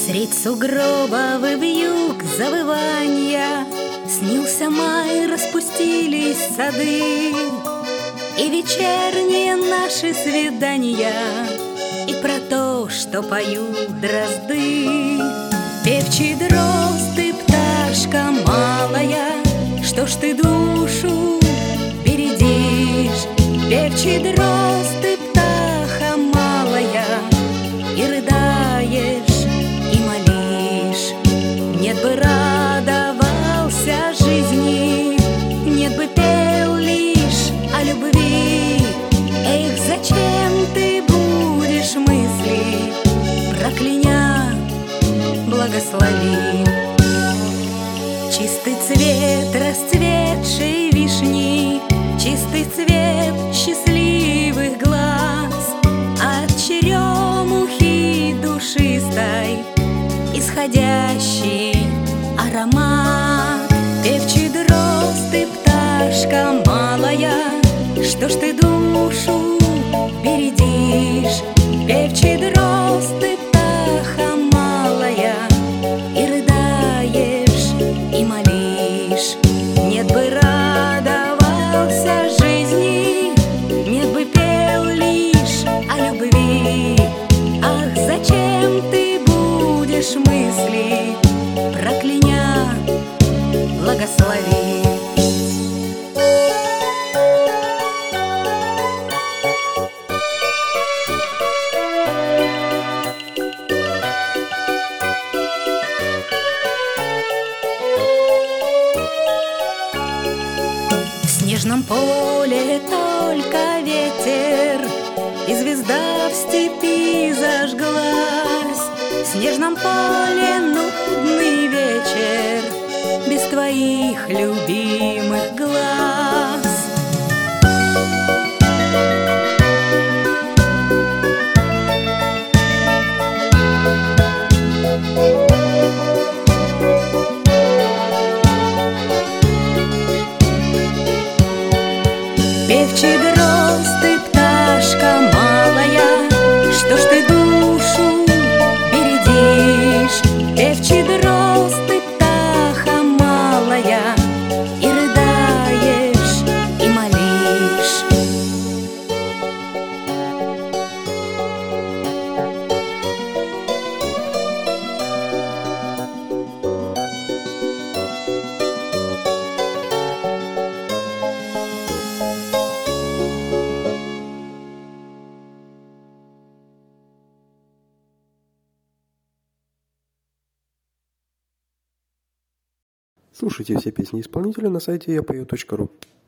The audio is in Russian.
Средь сугробов и вьюг завыванья снился май, распустились сады, и вечерние наши свидания, и про то, что поют дрозды. Певчий дрозд, ты пташка малая, что ж ты душу бередишь? Певчий дрозд, ты птаха малая, и рыдаешь, и молишь. Нет бы радовался жизни, нет бы пел лишь о любви. Эх, зачем ты будешь мысли, прокляня, благослови. Чистый цвет расцветшей вишни, чистый цвет счастливых глаз, от черемухи душистой исходящий аромат. Певчий дрозд, ты пташка малая, что ж ты душу бередишь? Певчий дрозд, ты птаха малая, и рыдаешь, и молишь. Нет бы радовался жизни, нет бы пел лишь о любви. Ах, зачем ты будешь мысли, прокляня, благослови. В снежном поле только ветер, и звезда в степи зажглась. В снежном поле нудный вечер, без твоих любимых глаз. Певчий дрозд, ты пташка малая, что ж ты душу бередишь? Певчий дрозд, ты птаха малая, и рыдаешь, и молишь. Слушайте все песни исполнителя на сайте yapою.ru.